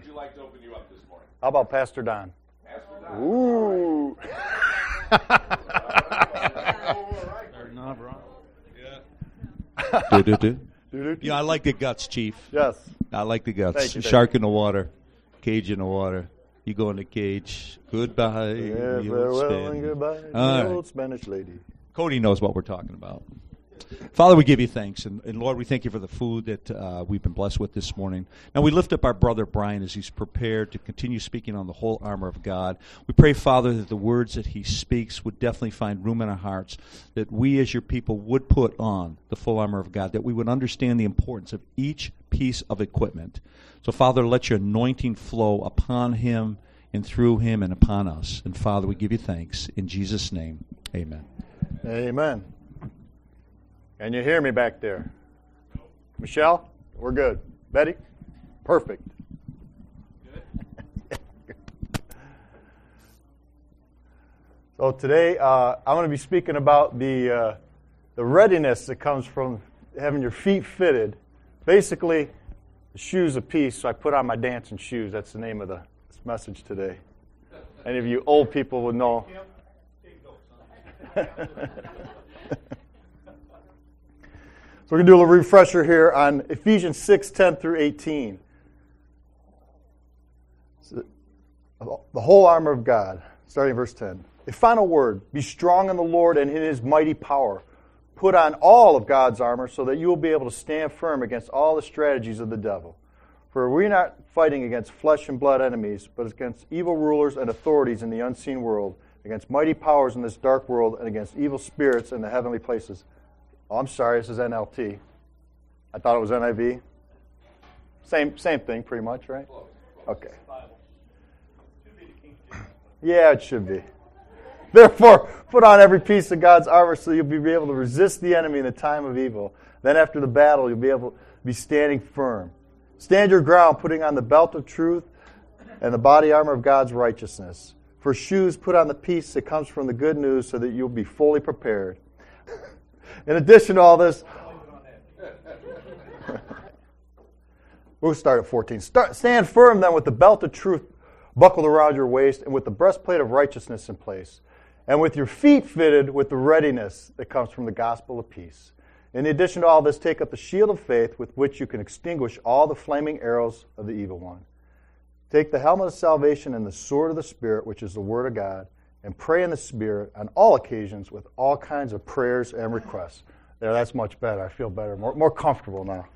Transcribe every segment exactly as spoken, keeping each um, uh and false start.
would you like to open you up this morning? How about Pastor Don? Pastor Don. Ooh. Not wrong. Yeah. do, do, do. Do-do-do. Yeah, I like the guts, Chief. Yes. I like the guts. Thank you, thank Shark in the water, cage in the water. You go in the cage. Goodbye. Yeah, you farewell Spanish. and goodbye, All the right. old Spanish lady. Cody knows what we're talking about. Father, we give you thanks. And, and Lord, we thank you for the food that uh, we've been blessed with this morning. Now, we lift up our brother Brian as he's prepared to continue speaking on the whole armor of God. We pray, Father, that the words that he speaks would definitely find room in our hearts, that we as your people would put on the full armor of God, that we would understand the importance of each piece of equipment. So, Father, let your anointing flow upon him and through him and upon us. And, Father, we give you thanks. In Jesus' name, amen. Amen. Can you hear me back there? Michelle? We're good. Betty? Perfect. So today uh, I'm going to be speaking about the uh, the readiness that comes from having your feet fitted. Basically, the shoes a piece, so I put on my dancing shoes. That's the name of the this message today. Any of you old people would know. So we're going to do a little refresher here on Ephesians six, ten through eighteen. So the whole armor of God, starting in verse ten. A final word, be strong in the Lord and in his mighty power. Put on all of God's armor so that you will be able to stand firm against all the strategies of the devil. For we're not fighting against flesh and blood enemies, but against evil rulers and authorities in the unseen world, against mighty powers in this dark world, and against evil spirits in the heavenly places. Oh, I'm sorry, this is N L T. I thought it was N I V. Same same thing, pretty much, right? Okay. Yeah, it should be. Therefore, put on every piece of God's armor so you'll be able to resist the enemy in the time of evil. Then after the battle, you'll be able to be standing firm. Stand your ground, putting on the belt of truth and the body armor of God's righteousness. For shoes, put on the peace that comes from the good news so that you'll be fully prepared. In addition to all this, we'll start at fourteen. Start, stand firm then with the belt of truth buckled around your waist and with the breastplate of righteousness in place, and with your feet fitted with the readiness that comes from the gospel of peace. In addition to all this, take up the shield of faith with which you can extinguish all the flaming arrows of the evil one. Take the helmet of salvation and the sword of the Spirit, which is the word of God, and pray in the Spirit on all occasions with all kinds of prayers and requests. There, that's much better. I feel better, more, more comfortable now.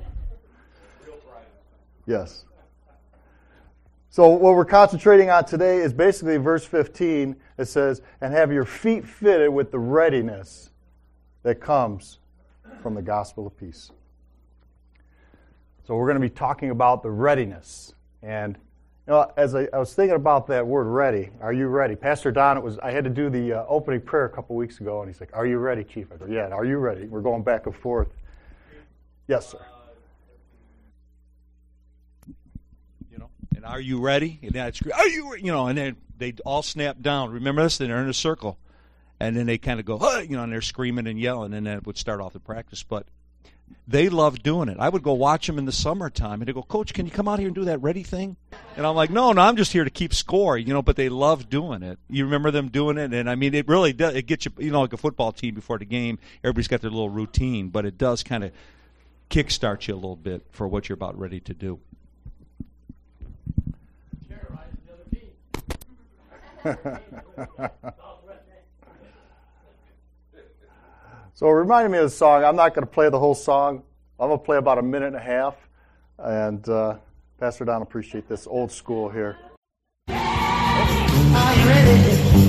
Yes. So what we're concentrating on today is basically verse fifteen. It says, and have your feet fitted with the readiness that comes from the gospel of peace. So we're going to be talking about the readiness. And you know, as I, I was thinking about that word ready, are you ready? Pastor Don, it was I had to do the uh, opening prayer a couple weeks ago, and he's like, are you ready, Chief? I go, yeah, are you ready? We're going back and forth. Yes, sir. And are you ready? And that's are you you know? And then they all snap down. Remember this? Then they're in a circle, and then they kind of go, huh, you know, and they're screaming and yelling, and then it would start off the practice. But they love doing it. I would go watch them in the summertime, and they go, Coach, can you come out here and do that ready thing? And I'm like, no, no, I'm just here to keep score, you know. But they love doing it. You remember them doing it, and I mean, it really does. It gets you, you know, like a football team before the game. Everybody's got their little routine, but it does kind of kickstart you a little bit for what you're about ready to do. So it reminded me of the song. I'm not going to play the whole song. I'm going to play about a minute and a half. And uh, Pastor Don, appreciate this old school here. Are you ready?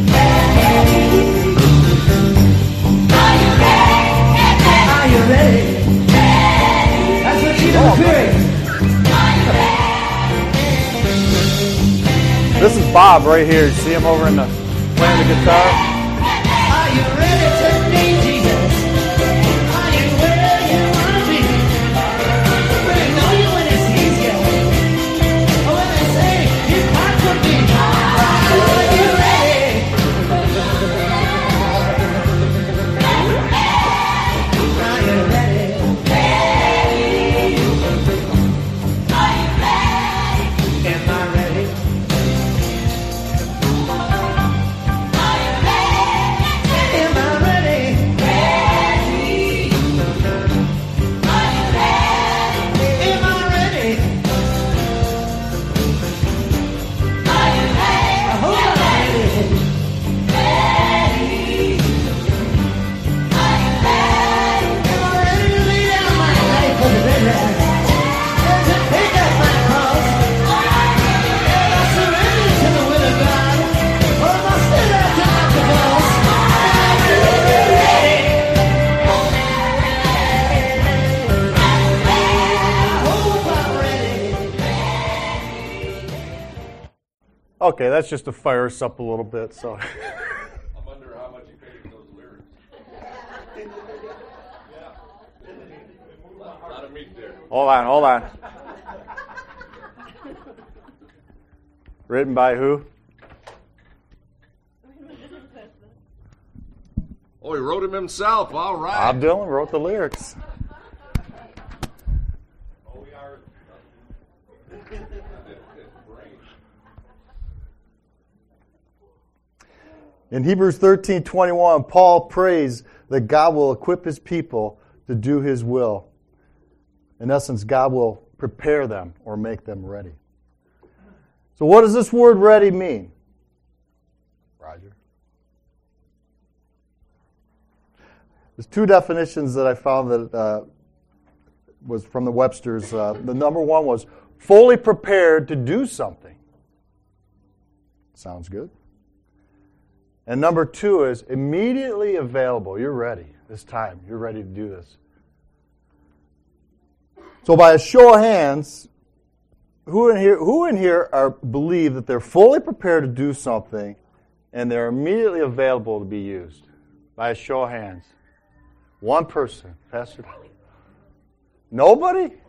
Are you ready? That's what you're Oh, doing. This is Bob right here. You see him over in the playing the guitar? Are you ready to meet Jesus? Are you where you want to be? When they know you when it's easier. Or when they say you can't compete. Are you ready? Are you ready? Are you ready? And Okay, that's just to fire us up a little bit. So, I'm under how much you paid for those lyrics. A lot of meat there. hold on, hold on. Written by who? Oh, he wrote him himself. All right. Bob Dylan wrote the lyrics. Oh, we are. In Hebrews thirteen twenty-one, Paul prays that God will equip his people to do his will. In essence, God will prepare them or make them ready. So what does this word ready mean? Roger. There's two definitions that I found that uh, was from the Webster's. Uh, the number one was fully prepared to do something. Sounds good. And number two is immediately available. You're ready. This time, you're ready to do this. So by a show of hands, who in here who in here are believe that they're fully prepared to do something and they're immediately available to be used? By a show of hands. One person. Pastor. Nobody?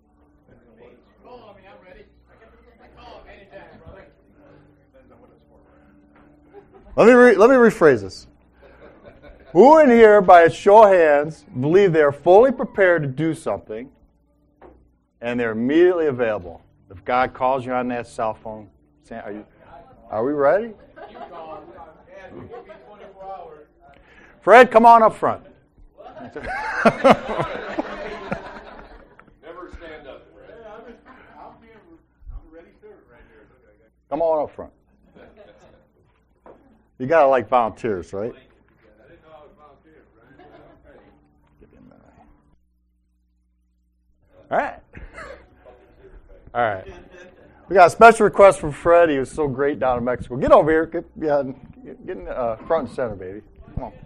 Let me re- let me rephrase this. Who in here, by a show of hands, believe they are fully prepared to do something and they're immediately available? If God calls you on that cell phone, say, are you? Are we ready? Fred, come on up front. Never stand up, Fred. Come on up front. You gotta like volunteers, right? All right. All right. We got a special request from Fred. He was so great down in Mexico. Get over here. Get, yeah, get in uh, front and center, baby. Come on.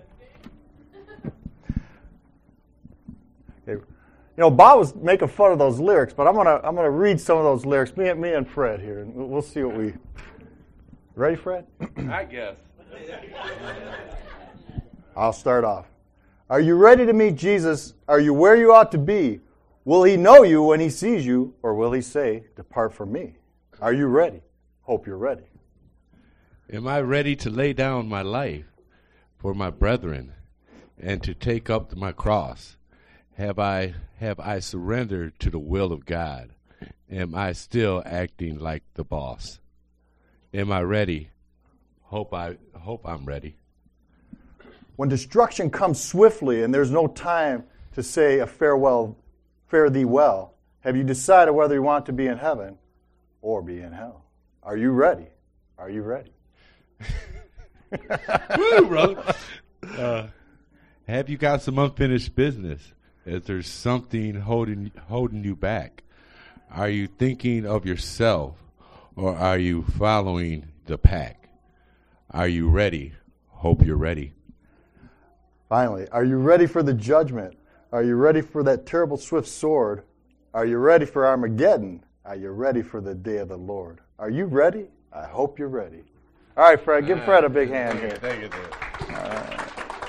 Okay. You know, Bob was making fun of those lyrics, but I'm gonna I'm gonna read some of those lyrics. Me and me and Fred here, and we'll see what we. Ready, Fred? I guess. I'll start off. Are you ready to meet Jesus? Are you where you ought to be? Will he know you when he sees you, or will he say, "Depart from me"? Are you ready? Hope you're ready. Am I ready to lay down my life for my brethren and to take up my cross? Have I have I surrendered to the will of God? Am I still acting like the boss? Am I ready? Hope I hope I'm ready. When destruction comes swiftly and there's no time to say a farewell, fare thee well, have you decided whether you want to be in heaven or be in hell? Are you ready? Are you ready? Woo, brother. Uh, have you got some unfinished business? Is there something holding holding you back? Are you thinking of yourself, or are you following the pack? Are you ready? Hope you're ready. Finally, are you ready for the judgment? Are you ready for that terrible swift sword? Are you ready for Armageddon? Are you ready for the day of the Lord? Are you ready? I hope you're ready. All right, Fred, give Fred a big hand here. Thank you, there. All right.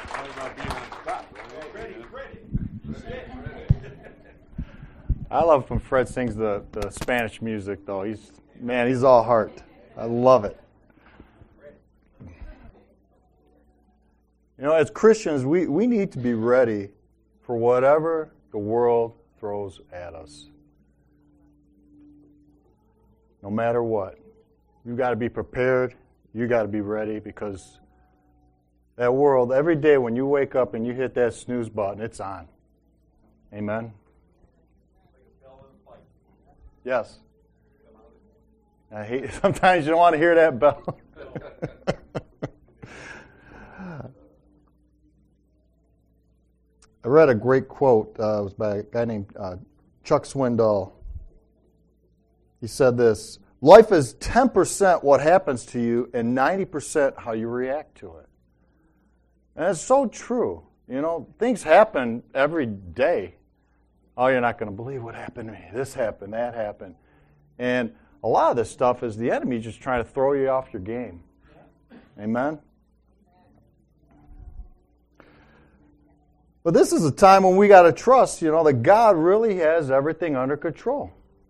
I love when Fred sings the, the Spanish music, though. He's man, he's all heart. I love it. You know, as Christians, we, we need to be ready for whatever the world throws at us. No matter what. You've got to be prepared. You've got to be ready, because that world, every day when you wake up and you hit that snooze button, it's on. Amen? Yes. I hate, sometimes you don't want to hear that bell. I read a great quote. Uh, it was by a guy named uh, Chuck Swindoll. He said this: life is ten percent what happens to you and ninety percent how you react to it. And it's so true. You know, things happen every day. Oh, you're not going to believe what happened to me. This happened, that happened. And A lot of this stuff is the enemy just trying to throw you off your game. Amen? But this is a time when we got to trust, you know, that God really has everything under control.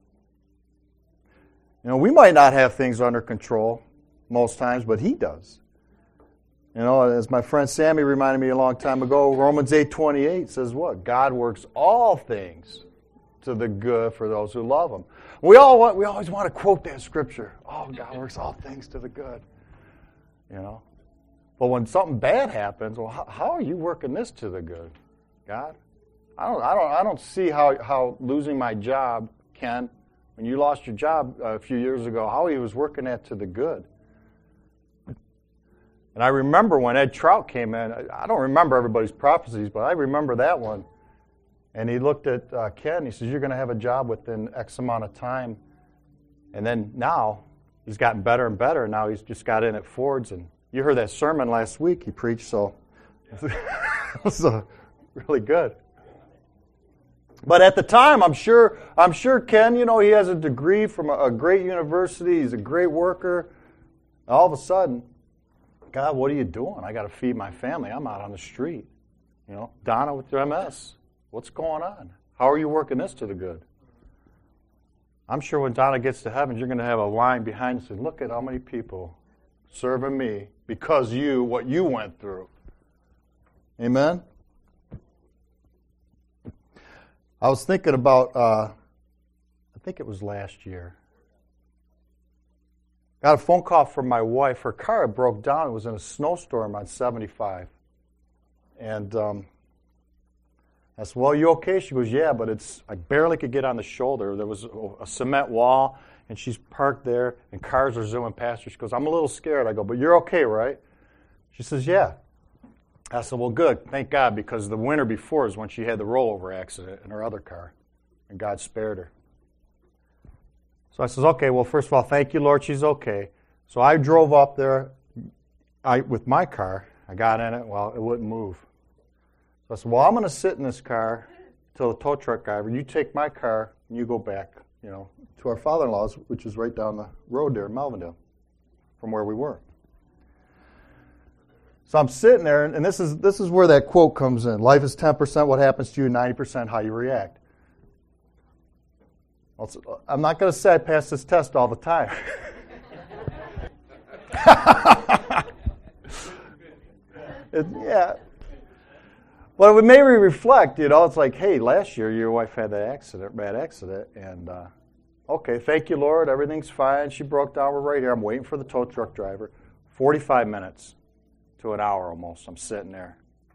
You know, we might not have things under control most times, but He does. You know, as my friend Sammy reminded me a long time ago, Romans eight twenty-eight says what? God works all things to the good for those who love Him. We all want, we always want to quote that scripture. Oh, God works all things to the good. You know. But when something bad happens, well, how, how are you working this to the good, God? I don't, I don't, I don't see how, how losing my job, Ken, when you lost your job a few years ago, how He was working that to the good. And I remember when Ed Trout came in, I don't remember everybody's prophecies, but I remember that one. And he looked at uh, Ken, and he says, you're going to have a job within X amount of time. And then now, he's gotten better and better. Now he's just got in at Ford's. And you heard that sermon last week he preached, so it was uh, really good. But at the time, I'm sure, I'm sure Ken, you know, he has a degree from a, a great university. He's a great worker. All of a sudden, God, what are you doing? I got to feed my family. I'm out on the street. You know, Donna with your M S. What's going on? How are you working this to the good? I'm sure when Donna gets to heaven, you're going to have a line behind you saying, look at how many people serving me because you, what you went through. Amen? I was thinking about, uh, I think it was last year. Got a phone call from my wife. Her car had broke down. It was in a snowstorm on seventy-five. And um, I said, well, you okay? She goes, yeah, but it's I barely could get on the shoulder. There was a, a cement wall, and she's parked there, and cars are zooming past her. She goes, I'm a little scared. I go, but you're okay, right? She says, yeah. I said, well, good. Thank God, because the winter before is when she had the rollover accident in her other car, and God spared her. So I says, okay, well, first of all, thank you, Lord, she's okay. So I drove up there I, with my car. I got in it. Well, it wouldn't move. So I said, well, I'm going to sit in this car till the tow truck driver. You take my car, and you go back, you know, to our father-in-law's, which is right down the road there in Melvindale from where we were. So I'm sitting there, and this is this is where that quote comes in. Life is ten percent what happens to you, ninety percent how you react. I'm not going to say I pass this test all the time. it, yeah. But it made me reflect, you know, it's like, hey, last year your wife had that accident, bad accident, and uh, okay, thank you, Lord, everything's fine. She broke down, we're right here. I'm waiting for the tow truck driver. forty-five minutes to an hour almost, I'm sitting there.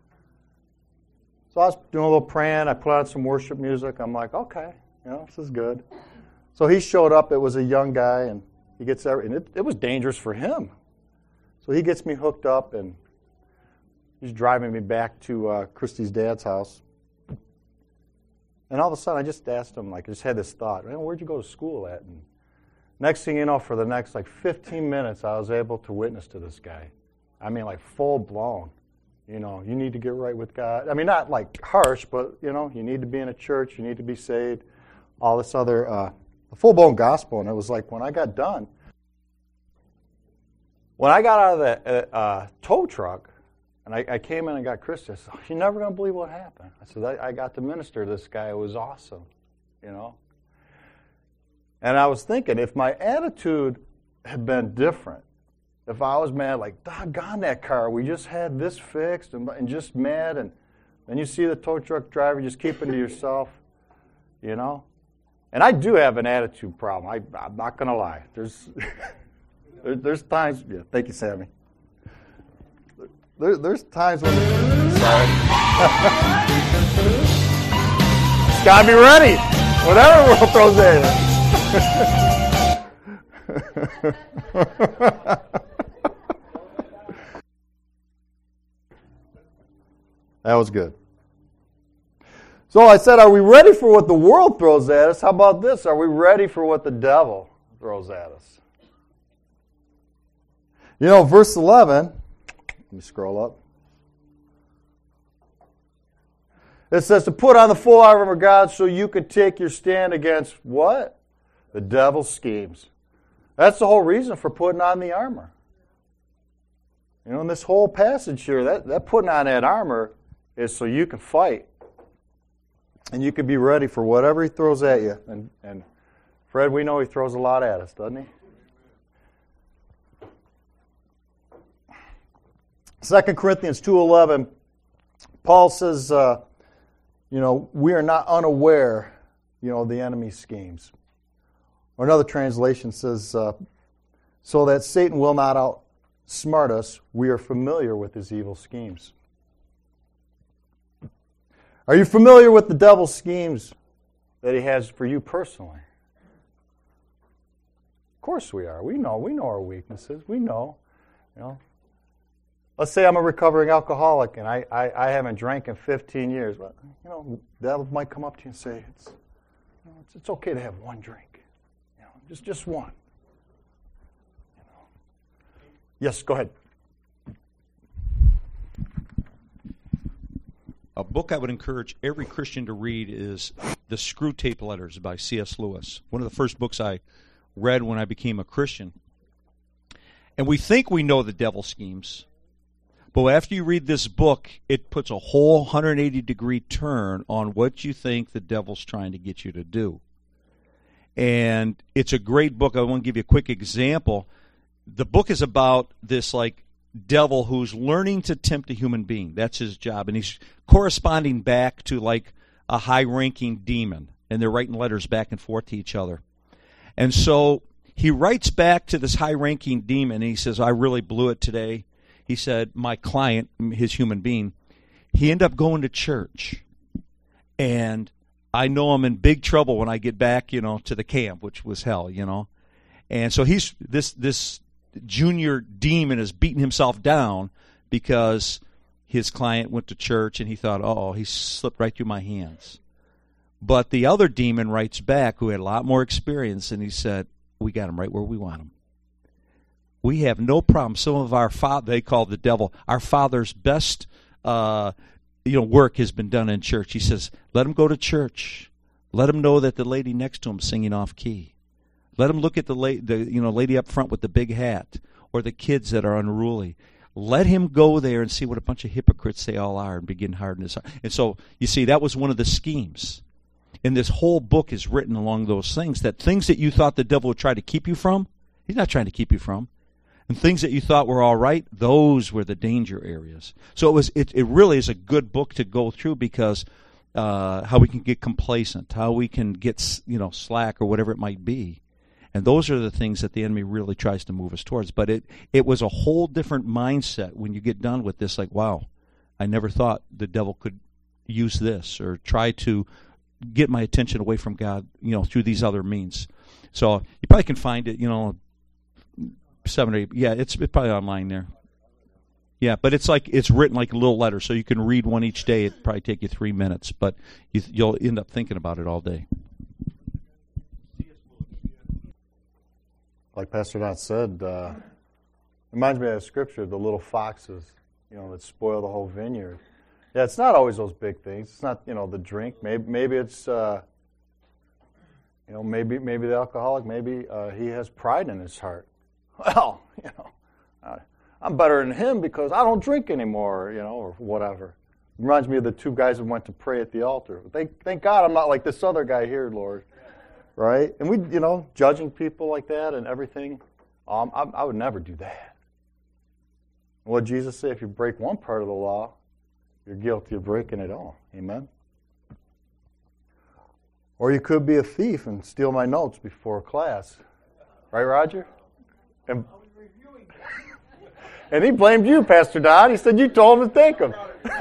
So I was doing a little praying. I put on some worship music. I'm like, okay. You know, this is good. So he showed up. It was a young guy, and he gets every, and it, it was dangerous for him. So he gets me hooked up, and he's driving me back to uh, Christy's dad's house. And all of a sudden, I just asked him, like, I just had this thought, man, where'd you go to school at? And next thing you know, for the next, like, fifteen minutes, I was able to witness to this guy. I mean, like, full-blown. You know, you need to get right with God. I mean, not, like, harsh, but, you know, you need to be in a church. You need to be saved. All this other uh, full-blown gospel. And it was like when I got done, when I got out of the uh, uh, tow truck, and I, I came in and got Christy, I said, oh, you're never going to believe what happened. I said, I, I got to minister to this guy. It was awesome, you know. And I was thinking, if my attitude had been different, if I was mad, like, doggone that car, we just had this fixed, and, and just mad, and then you see the tow truck driver, just keeping to yourself, you know. And I do have an attitude problem. I, I'm not going to lie. There's there, there's times. Yeah, thank you, Sammy. There, there's times when. Sorry. It's got to be ready. Whatever the world throws at you. That was good. So I said, are we ready for what the world throws at us? How about this? Are we ready for what the devil throws at us? You know, verse eleven, let me scroll up. It says to put on the full armor of God so you could take your stand against what? The devil's schemes. That's the whole reason for putting on the armor. You know, in this whole passage here, that, that putting on that armor is so you can fight. And you can be ready for whatever he throws at you. And, and Fred, we know he throws a lot at us, doesn't he? Second Corinthians two eleven, Paul says, uh, you know, we are not unaware, you know, of the enemy's schemes. Or another translation says, uh, so that Satan will not outsmart us, we are familiar with his evil schemes. Are you familiar with the devil's schemes that he has for you personally? Of course we are. We know. We know our weaknesses. We know. You know. Let's say I'm a recovering alcoholic and I, I, I haven't drank in fifteen years. But, you know, the devil might come up to you and say, it's, you know, it's, it's okay to have one drink. You know, just, just one. You know. Yes, go ahead. A book I would encourage every Christian to read is The Screwtape Letters by C S Lewis. One of the first books I read when I became a Christian. And we think we know the devil's schemes. But after you read this book, it puts a whole one hundred eighty degree turn on what you think the devil's trying to get you to do. And it's a great book. I want to give you a quick example. The book is about this, like, devil who's learning to tempt a human being. That's his job. And he's corresponding back to, like, a high-ranking demon. And they're writing letters back and forth to each other. And so he writes back to this high-ranking demon, and he says, I really blew it today. He said, my client, his human being, he ended up going to church. And I know I'm in big trouble when I get back, you know, to the camp, which was hell, you know. And so he's this this junior demon is beating himself down because his client went to church and he thought, oh, he slipped right through my hands. But the other demon writes back, who had a lot more experience, and he said, we got him right where we want him. We have no problem. Some of our father, they call the devil, our father's best uh, you know, work has been done in church. He says, let him go to church. Let him know that the lady next to him is singing off key. Let him look at the, la- the you know lady up front with the big hat, or the kids that are unruly. Let him go there and see what a bunch of hypocrites they all are and begin hardening his heart. And so, you see, that was one of the schemes. And this whole book is written along those things, that things that you thought the devil would try to keep you from, he's not trying to keep you from. And things that you thought were all right, those were the danger areas. So it was. It, it really is a good book to go through because uh, how we can get complacent, how we can get you know slack or whatever it might be. And those are the things that the enemy really tries to move us towards. But it, it was a whole different mindset when you get done with this, like, wow, I never thought the devil could use this or try to get my attention away from God, you know, through these other means. So you probably can find it, you know, seven or eight. Yeah, it's, it's probably online there. Yeah, but it's like it's written like a little letter, so you can read one each day. It'd probably take you three minutes, but you, you'll end up thinking about it all day. Like Pastor Don said, uh, reminds me of that scripture, the little foxes, you know, that spoil the whole vineyard. Yeah, it's not always those big things. It's not, you know, the drink. Maybe, maybe it's, uh, you know, maybe maybe the alcoholic. Maybe uh, he has pride in his heart. Well, you know, I, I'm better than him because I don't drink anymore, you know, or whatever. It reminds me of the two guys who went to pray at the altar. Thank, thank God I'm not like this other guy here, Lord. Right? And we, you know, judging people like that and everything, um, I, I would never do that. And what did Jesus say? If you break one part of the law, you're guilty of breaking it all. Amen? Or you could be a thief and steal my notes before class. Right, Roger? And, and he blamed you, Pastor Don. He said you told him to take them.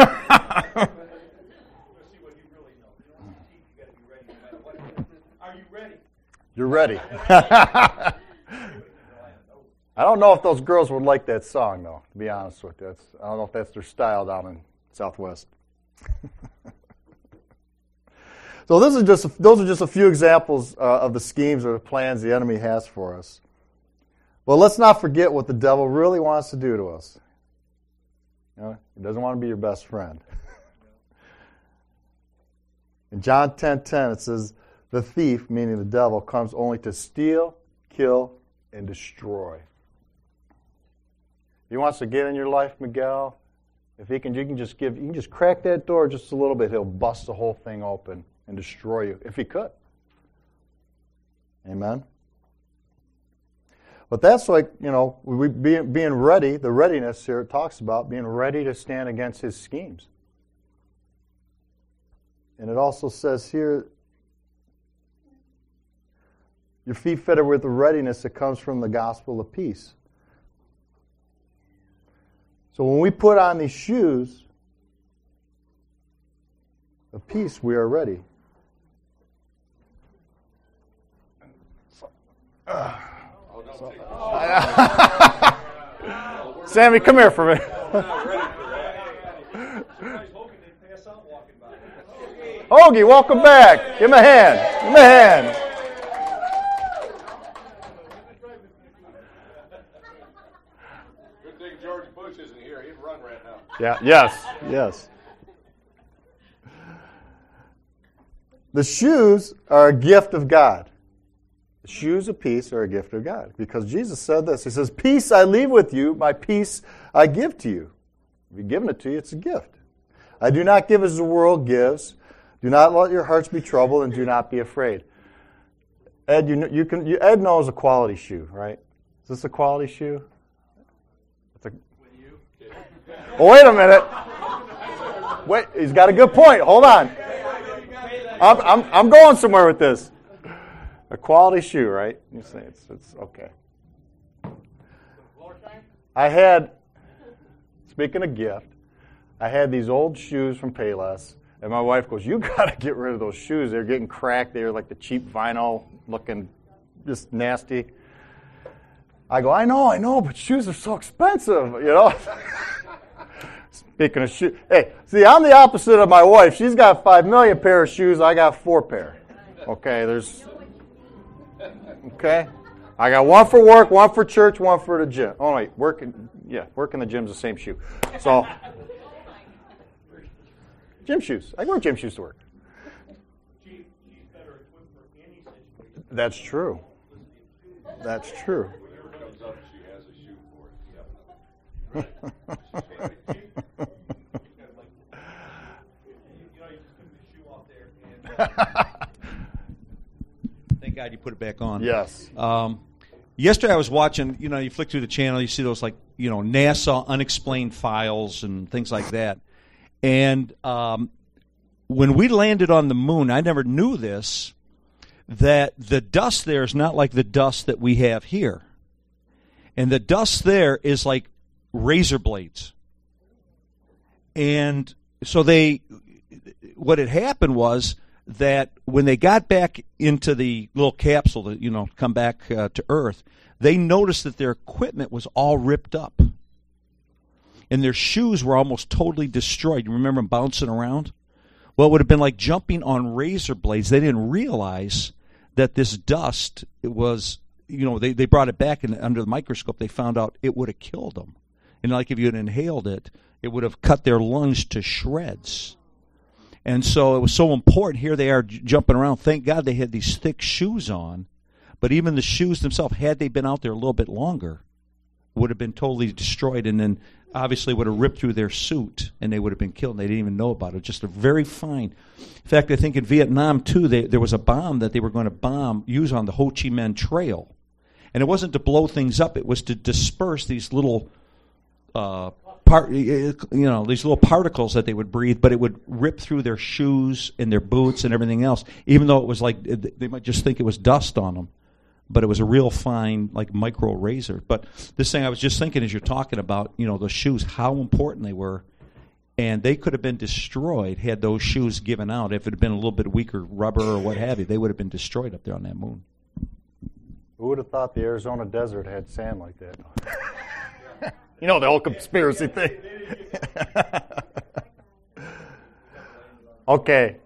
You're ready. I don't know if those girls would like that song, though, to be honest with you. That's, I don't know if that's their style down in Southwest. So this is just a, those are just a few examples uh, of the schemes or the plans the enemy has for us. But let's not forget what the devil really wants to do to us. You know, he doesn't want to be your best friend. In John ten ten, it says, the thief, meaning the devil, comes only to steal, kill, and destroy. If he wants to get in your life, Miguel, if he can, you can just give, you can just crack that door just a little bit. He'll bust the whole thing open and destroy you, if he could. Amen. But that's like, you know, we being, being ready. The readiness here it talks about being ready to stand against his schemes. And it also says here, your feet fitted with the readiness that comes from the gospel of peace. So when we put on these shoes of peace, we are ready. Uh, so, Sammy, come here for a minute. Hoagie, welcome back. Give him a hand. Give him a hand. Good thing George Bush isn't here. He'd run right now. Yeah. Yes. Yes. The shoes are a gift of God. The shoes of peace are a gift of God. Because Jesus said this. He says, peace I leave with you, my peace I give to you. If He's given it to you, it's a gift. I do not give as the world gives. Do not let your hearts be troubled, and do not be afraid. Ed, you, you can. You, Ed knows a quality shoe, right? Is this a quality shoe? It's a, oh, wait a minute. Wait, he's got a good point. Hold on. I'm, I'm, I'm going somewhere with this. A quality shoe, right? You say it's, it's okay. I had, speaking of gift, I had these old shoes from Payless, and my wife goes, you got to get rid of those shoes. They're getting cracked. They're like the cheap vinyl looking, just nasty. I go, I know, I know, but shoes are so expensive, you know. Speaking of shoes, hey, see, I'm the opposite of my wife. She's got five million pair of shoes. I got four pair. Okay, there's, okay. I got one for work, one for church, one for the gym. Oh, wait, work, in, yeah, work in the gym's the same shoe. So, gym shoes. I wear gym shoes to work. That's true. That's true. Whenever it comes up, she has a shoe for it. Thank God you put it back on. Yes. Um, yesterday I was watching, you know, you flick through the channel, you see those like, you know, NASA unexplained files and things like that. And um, when we landed on the moon, I never knew this, that the dust there is not like the dust that we have here. And the dust there is like razor blades. And so they, what had happened was that when they got back into the little capsule to, you know, come back uh, to Earth, they noticed that their equipment was all ripped up. And their shoes were almost totally destroyed. You remember them bouncing around? Well, it would have been like jumping on razor blades. They didn't realize that this dust was, you know, they, they brought it back, and under the microscope they found out it would have killed them. And like if you had inhaled it, it would have cut their lungs to shreds. And so it was so important. Here they are j- jumping around. Thank God they had these thick shoes on. But even the shoes themselves, had they been out there a little bit longer, would have been totally destroyed, and then obviously would have ripped through their suit, and they would have been killed, and they didn't even know about it. Just a very fine. In fact, I think in Vietnam, too, they, there was a bomb that they were going to bomb, use on the Ho Chi Minh Trail. And it wasn't to blow things up. It was to disperse these little, uh, part, you know, these little particles that they would breathe, but it would rip through their shoes and their boots and everything else, even though it was like, they might just think it was dust on them. But it was a real fine, like, micro razor. But this thing I was just thinking as you're talking about, you know, those shoes, how important they were. And they could have been destroyed had those shoes given out. If it had been a little bit weaker rubber or what have you, they would have been destroyed up there on that moon. Who would have thought the Arizona desert had sand like that? You know, the whole conspiracy thing. Okay.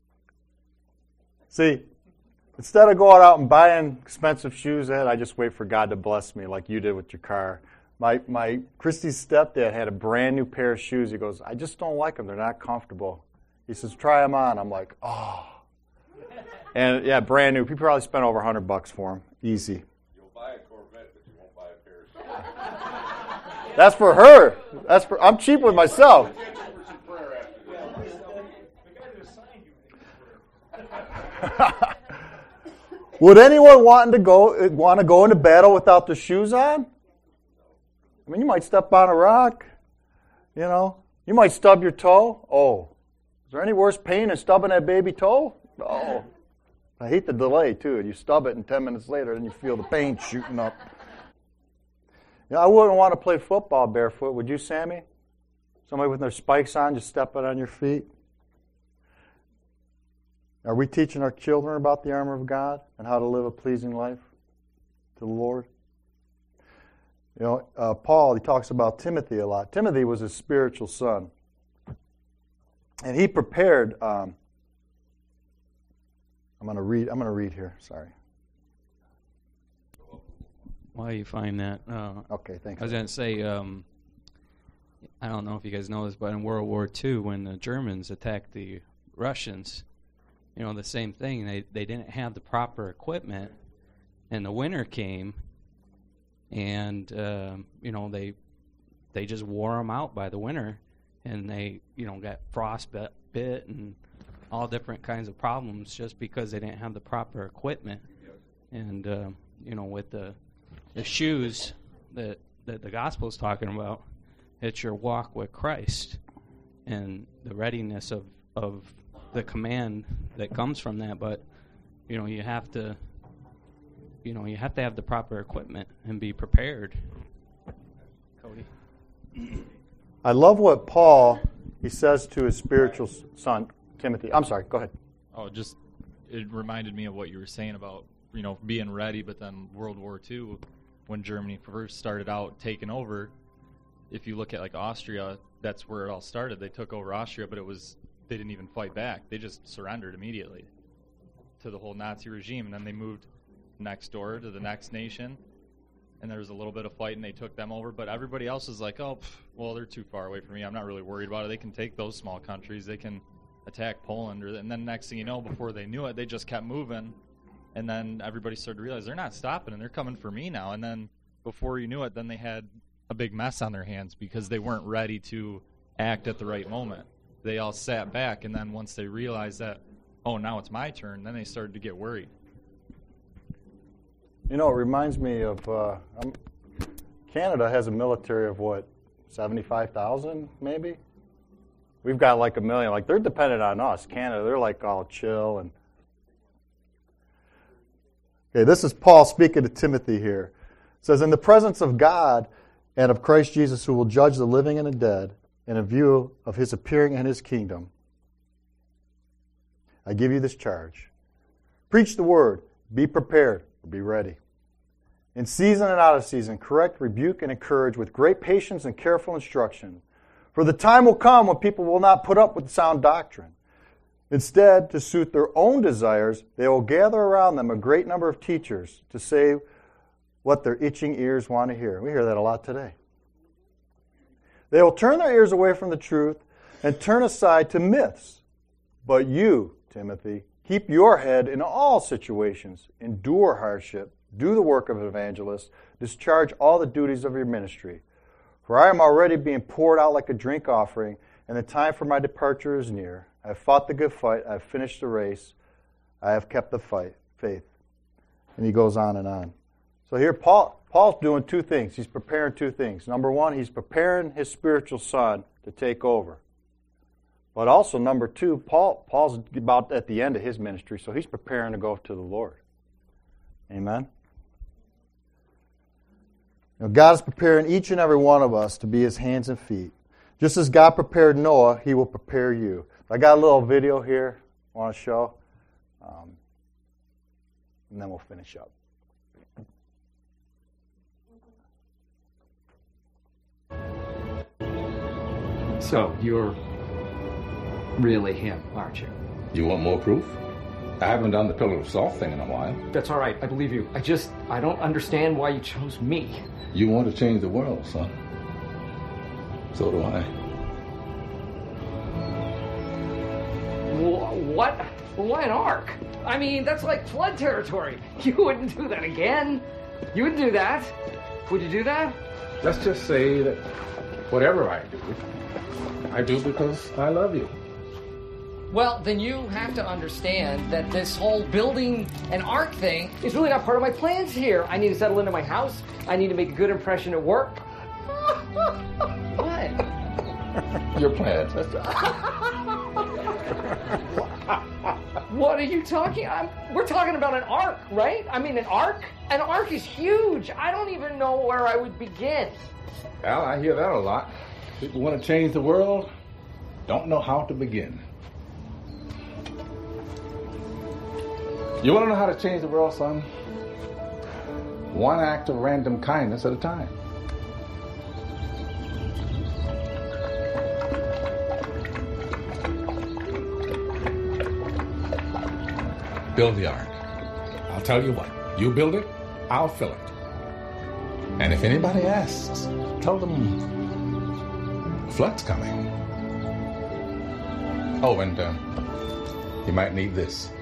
See, instead of going out and buying expensive shoes, Ed, I just wait for God to bless me like you did with your car. My my Christy's stepdad had a brand new pair of shoes. He goes, I just don't like them. They're not comfortable. He says, try them on. I'm like, oh. And, yeah, brand new. He probably spent over a hundred bucks for them. Easy. You'll buy a Corvette That's for her. That's for. I'm cheap with myself. Would anyone want to go want to go into battle without the shoes on? I mean, you might step on a rock. You know, you might stub your toe. Oh, is there any worse pain than stubbing that baby toe? No. I hate the delay too. You stub it, and ten minutes later, then you feel the pain shooting up. You know, I wouldn't want to play football barefoot. Would you, Sammy? Somebody with their spikes on, just stepping on your feet. Are we teaching our children about the armor of God and how to live a pleasing life to the Lord? You know, uh, Paul, he talks about Timothy a lot. Timothy was his spiritual son. And he prepared, um, I'm going to read, I'm going to read here, sorry. Why you find that? Uh, okay, thanks. I was going to say, um, I don't know if you guys know this, but in World War Two, when the Germans attacked the Russians, you know, the same thing. They they didn't have the proper equipment, and the winter came, and uh, you know they they just wore them out by the winter, and they you know got frostbite and all different kinds of problems just because they didn't have the proper equipment. And uh, you know, with the the shoes that that the gospel is talking about, it's your walk with Christ and the readiness of of the command that comes from that. But you know, you have to you know you have to have the proper equipment and be prepared. Cody. I love what Paul he says to his spiritual son Timothy. I'm sorry, go ahead. Oh, just it reminded me of what you were saying about, you know, being ready, but then World War Two, when Germany first started out taking over, if you look at like Austria, that's where it all started. They took over Austria, but it was they didn't even fight back. They just surrendered immediately to the whole Nazi regime, and then they moved next door to the next nation, and there was a little bit of fight, and they took them over. But everybody else is like, oh, pff, well, they're too far away from me. I'm not really worried about it. They can take those small countries. They can attack Poland, or, and then next thing you know, before they knew it, they just kept moving, and then everybody started to realize they're not stopping, and they're coming for me now. And then before you knew it, then they had a big mess on their hands because they weren't ready to act at the right moment. They all sat back, and then once they realized that, oh, now it's my turn, then they started to get worried. You know, it reminds me of uh, um, Canada has a military of what, seventy-five thousand maybe? We've got like a million. Like, they're dependent on us. Canada, they're like all chill. And okay, this is Paul speaking to Timothy here. It says, in the presence of God and of Christ Jesus, who will judge the living and the dead, in a view of his appearing in his kingdom, I give you this charge. Preach the word. Be prepared. Be ready. In season and out of season, correct, rebuke, and encourage with great patience and careful instruction. For the time will come when people will not put up with sound doctrine. Instead, to suit their own desires, they will gather around them a great number of teachers to say what their itching ears want to hear. We hear that a lot today. They will turn their ears away from the truth and turn aside to myths. But you, Timothy, keep your head in all situations. Endure hardship. Do the work of an evangelist. Discharge all the duties of your ministry. For I am already being poured out like a drink offering, and the time for my departure is near. I have fought the good fight. I have finished the race. I have kept the fight, faith. And he goes on and on. So here Paul Paul's doing two things. He's preparing two things. Number one, he's preparing his spiritual son to take over. But also, number two, Paul Paul's about at the end of his ministry, so he's preparing to go to the Lord. Amen? Now, God is preparing each and every one of us to be his hands and feet. Just as God prepared Noah, he will prepare you. I got a little video here I want to show, um, and then we'll finish up. So, you're really him, aren't you? You want more proof? I haven't done the pillar of salt thing in a while. That's all right, I believe you. I just, I don't understand why you chose me. You want to change the world, son. So do I. Wh- What? Why an ark? I mean, that's like flood territory. You wouldn't do that again. You wouldn't do that. Would you do that? Let's just say that whatever I do, I do because I love you. Well, then you have to understand that this whole building an ark thing is really not part of my plans here. I need to settle into my house. I need to make a good impression at work. What? Your plans. What are you talking? I'm, we're talking about an ark, right? I mean, an ark? An ark is huge. I don't even know where I would begin. Al, I hear that a lot. People want to change the world, don't know how to begin. You want to know how to change the world, son? One act of random kindness at a time. Build the ark. I'll tell you what. You build it, I'll fill it. And if anybody asks, tell them flood's coming. Oh, and uh, you might need this.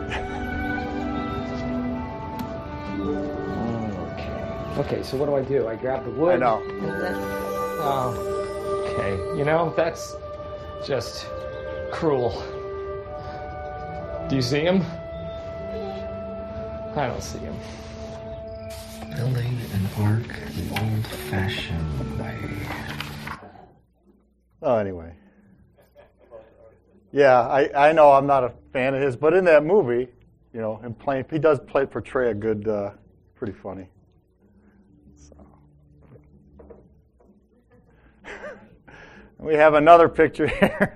Okay, so what do I do? I grab the wood. I know. And then, oh, okay. You know, that's just cruel. Do you see him? I don't see him. Building an ark the old-fashioned way. Oh, anyway. Yeah, I, I know I'm not a fan of his, but in that movie, you know, him playing, he does play portray a good, uh, pretty funny. So. We have another picture here.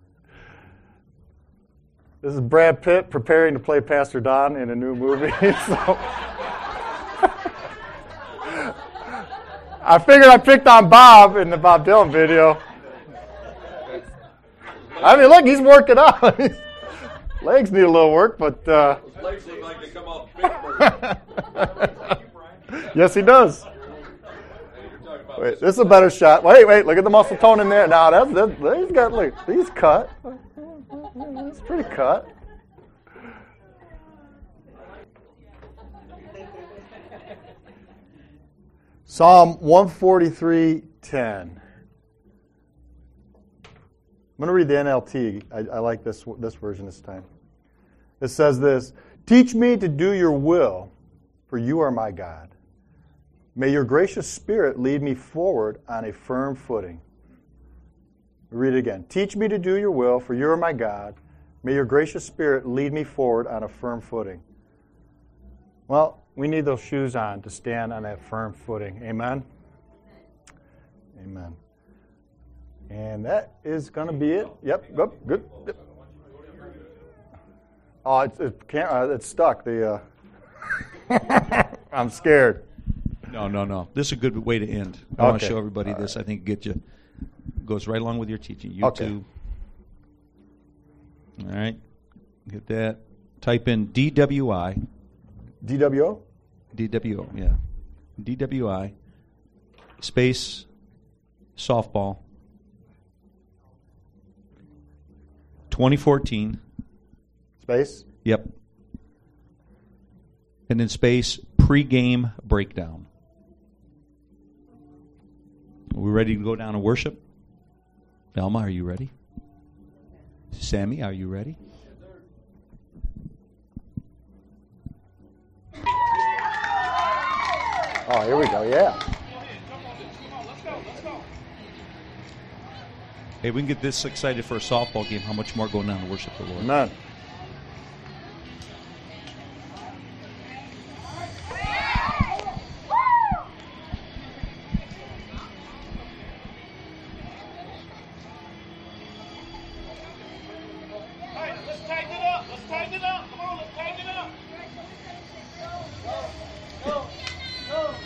This is Brad Pitt preparing to play Pastor Don in a new movie. So. I figured I picked on Bob in the Bob Dylan video. I mean, look, he's working out. His legs need a little work, but... Uh, His legs look like they come off Pittsburgh. Yes, he does. Wait, this is a better shot. Wait, wait, look at the muscle tone in there. Now, that's, that's, he's got, look, he's cut. It's pretty cut. Psalm one forty-three ten. I'm going to read the N L T. I, I like this this version this time. It says this: "Teach me to do your will, for you are my God. May your gracious spirit lead me forward on a firm footing." Read it again. "Teach me to do your will, for you are my God. May your gracious spirit lead me forward on a firm footing." Well, we need those shoes on to stand on that firm footing. Amen? Amen. And that is going to be it. Yep, good, good. Yep. Oh, it's, it can't, uh, it's stuck. The uh, I'm scared. No, no, no. This is a good way to end. I want to Okay. show everybody All this. right. I think get you goes right along with your teaching. YouTube. Okay. All right. Get that. Type in D W I. D W O? D W O, yeah. D W I space softball twenty fourteen. Space? Yep. And then space pregame breakdown. Are we ready to go down and worship? Elma, are you ready? Sammy, are you ready? Oh, here we go, yeah. Hey, we can get this excited for a softball game. How much more going down to worship the Lord? Amen. Let's tighten it up. Let's tighten it up. Come on, let's tighten it up. Go, go,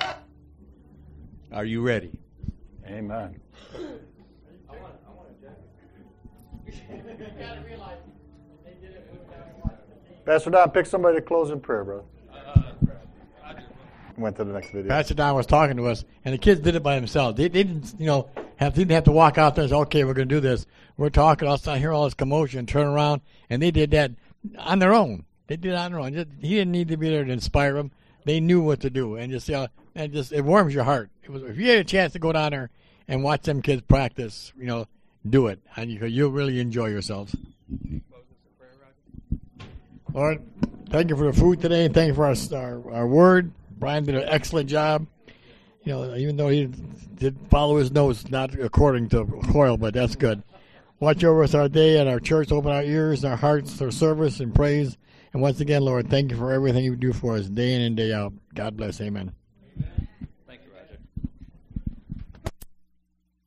Are you ready? Amen. I want, I want to jack Pastor Don, pick somebody to close in prayer, brother. Went to the next video. Pastor Don was talking to us, and the kids did it by themselves. They, they didn't, you know, have didn't have to walk out there and say, "Okay, we're going to do this." We're talking, all of a sudden, hear all this commotion, turn around, and they did that on their own. They did it on their own. Just, he didn't need to be there to inspire them. They knew what to do, and just, you know, and just it warms your heart. It was, if you had a chance to go down there and watch them kids practice, you know, do it, and you, you'll really enjoy yourselves. Lord, thank you for the food today, and thank you for our, our, our word. Brian did an excellent job. You know, even though he did follow his nose, not according to Coyle, but that's good. Watch over us our day and our church. Open our ears, our hearts, our service and praise. And once again, Lord, thank you for everything you do for us day in and day out. God bless. Amen.